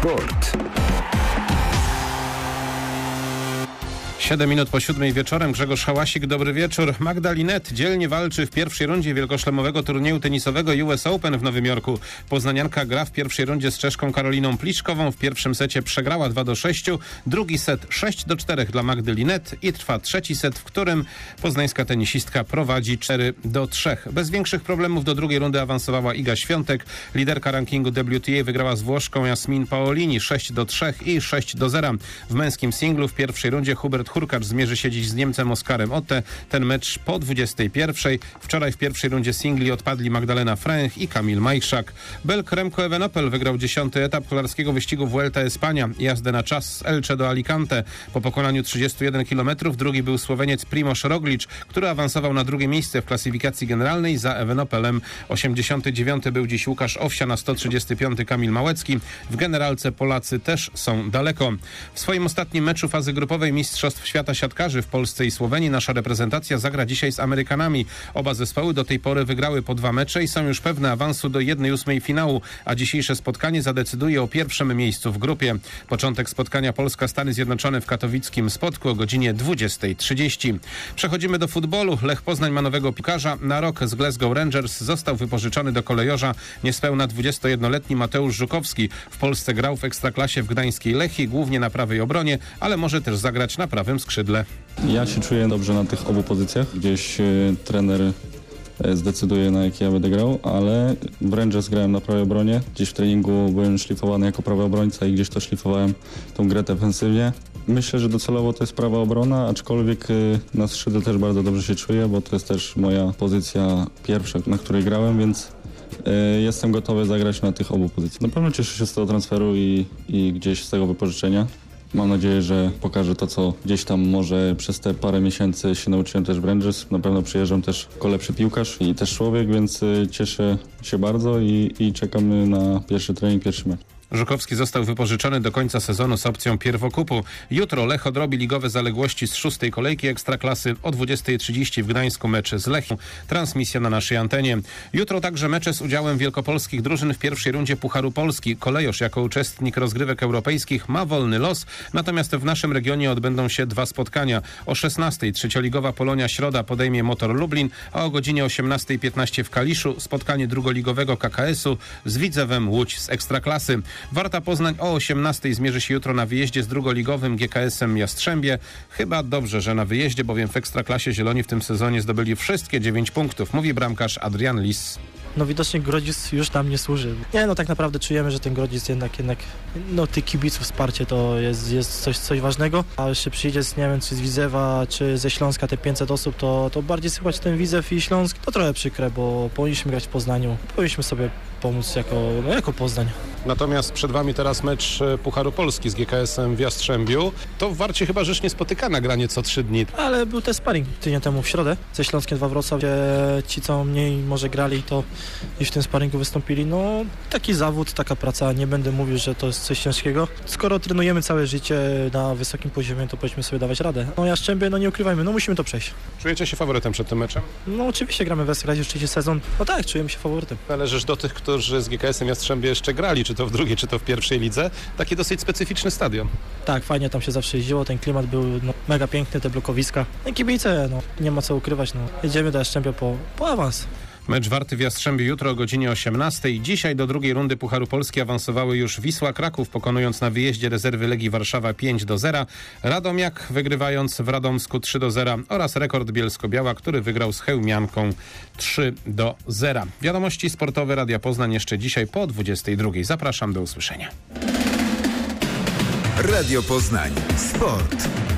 Sport. 7 minut po 7 wieczorem. Grzegorz Hałasik, dobry wieczór. Magda Linette dzielnie walczy w pierwszej rundzie wielkoszlemowego turnieju tenisowego US Open w Nowym Jorku. Poznanianka gra w pierwszej rundzie z Czeszką Karoliną Pliszkową. W pierwszym secie przegrała 2-6. Drugi set 6-4 dla Magdy Linette i trwa trzeci set, w którym poznańska tenisistka prowadzi 4-3. Bez większych problemów do drugiej rundy awansowała Iga Świątek. Liderka rankingu WTA wygrała z Włoszką Jasmin Paolini 6-3 i 6-0. W męskim singlu w pierwszej rundzie Hubert Hurkacz zmierzy się dziś z Niemcem Oskarem Otte. Ten mecz po 21:00. Wczoraj w pierwszej rundzie singli odpadli Magdalena Fręch i Kamil Majchrzak. Belg Remco Evenepoel wygrał 10. etap kolarskiego wyścigu Vuelta Espania. Jazdę na czas z Elche do Alicante. Po pokonaniu 31 km drugi był Słoweniec Primoz Roglic, który awansował na drugie miejsce w klasyfikacji generalnej za Evenepoelem. 89. był dziś Łukasz Owsian, a 135. Kamil Małecki. W generalce Polacy też są daleko. W swoim ostatnim meczu fazy grupowej Mistrzostw Świata Siatkarzy w Polsce i Słowenii nasza reprezentacja zagra dzisiaj z Amerykanami. Oba zespoły do tej pory wygrały po 2 mecze i są już pewne awansu do 1/8 finału, a dzisiejsze spotkanie zadecyduje o pierwszym miejscu w grupie. Początek spotkania Polska-Stany Zjednoczone w katowickim Spodku o godzinie 20:30. Przechodzimy do futbolu. Lech Poznań ma nowego piłkarza. Na rok z Glasgow Rangers został wypożyczony do kolejorza niespełna 21-letni Mateusz Żukowski. W Polsce grał w Ekstraklasie w gdańskiej Lechii, głównie na prawej obronie, ale może też zagrać na prawym skrzydle. Ja się czuję dobrze na tych obu pozycjach. Gdzieś trener zdecyduje, na jakie ja będę grał, ale w Rangers grałem na prawej obronie. Gdzieś w treningu byłem szlifowany jako prawy obrońca i gdzieś to szlifowałem tą grę defensywnie. Myślę, że docelowo to jest prawa obrona, aczkolwiek na skrzydle też bardzo dobrze się czuję, bo to jest też moja pozycja pierwsza, na której grałem, więc jestem gotowy zagrać na tych obu pozycjach. Na pewno cieszę się z tego transferu i gdzieś z tego wypożyczenia. Mam nadzieję, że pokażę to, co gdzieś tam może przez te parę miesięcy się nauczyłem też w Rangers. Na pewno przyjeżdżam też jako lepszy piłkarz i też człowiek, więc cieszę się bardzo i czekamy na pierwszy trening, pierwszy mecz. Żukowski został wypożyczony do końca sezonu z opcją pierwokupu. Jutro Lech odrobi ligowe zaległości z 6. kolejki Ekstraklasy o 20:30 w Gdańsku mecz z Lechią. Transmisja na naszej antenie. Jutro także mecze z udziałem wielkopolskich drużyn w pierwszej rundzie Pucharu Polski. Kolejorz jako uczestnik rozgrywek europejskich ma wolny los, natomiast w naszym regionie odbędą się 2 spotkania. O 16:00 trzecioligowa Polonia Środa podejmie Motor Lublin, a o godzinie 18:15 w Kaliszu spotkanie drugoligowego KKS-u z Widzewem Łódź z Ekstraklasy. Warta Poznań o 18:00 zmierzy się jutro na wyjeździe z drugoligowym GKS-em Jastrzębie. Chyba dobrze, że na wyjeździe, bowiem w Ekstraklasie Zieloni w tym sezonie zdobyli wszystkie 9 punktów, mówi bramkarz Adrian Lis. No widocznie Grodzisk już nam nie służy. Tak naprawdę czujemy, że ten Grodzisk jednak tych kibiców, wsparcie to jest coś ważnego. A jeszcze przyjdzie czy z Widzewa, czy ze Śląska te 500 osób, to bardziej słychać ten Widzew i Śląsk. To trochę przykre, bo powinniśmy grać w Poznaniu. Powinniśmy sobie pomóc jako Poznań. Natomiast przed wami teraz mecz Pucharu Polski z GKS-em w Jastrzębiu. To w Warcie chyba rzecz niespotykana, granie co 3 dni. Ale był też sparring tydzień temu w środę ze Śląskiem 2 Wrocław, gdzie ci, co mniej może grali, to i w tym sparingu wystąpili. No taki zawód, taka praca, nie będę mówił, że to jest coś ciężkiego. Skoro trenujemy całe życie na wysokim poziomie, to powinniśmy sobie dawać radę. Jastrzębie, nie ukrywajmy, musimy to przejść. Czujecie się faworytem przed tym meczem? Oczywiście gramy w Ekstraklasie już 3. sezon. Tak, czujemy się faworytem. Należysz do tych, którzy z GKS-em Jastrzębie jeszcze grali, czy to w drugiej, czy to w pierwszej lidze. Taki dosyć specyficzny stadion. Tak, fajnie tam się zawsze jeździło, ten klimat był mega piękny, te blokowiska. Kibice, nie ma co ukrywać, jedziemy do Jastrzębia po awans. Mecz Warty w Jastrzębiu jutro o godzinie 18:00. Dzisiaj do drugiej rundy Pucharu Polski awansowały już Wisła Kraków, pokonując na wyjeździe rezerwy Legii Warszawa 5-0. Radomiak wygrywając w Radomsku 3-0 oraz Rekord Bielsko-Biała, który wygrał z Chełmianką 3-0. Wiadomości sportowe Radia Poznań jeszcze dzisiaj po 22:00. Zapraszam, do usłyszenia. Radio Poznań. Sport.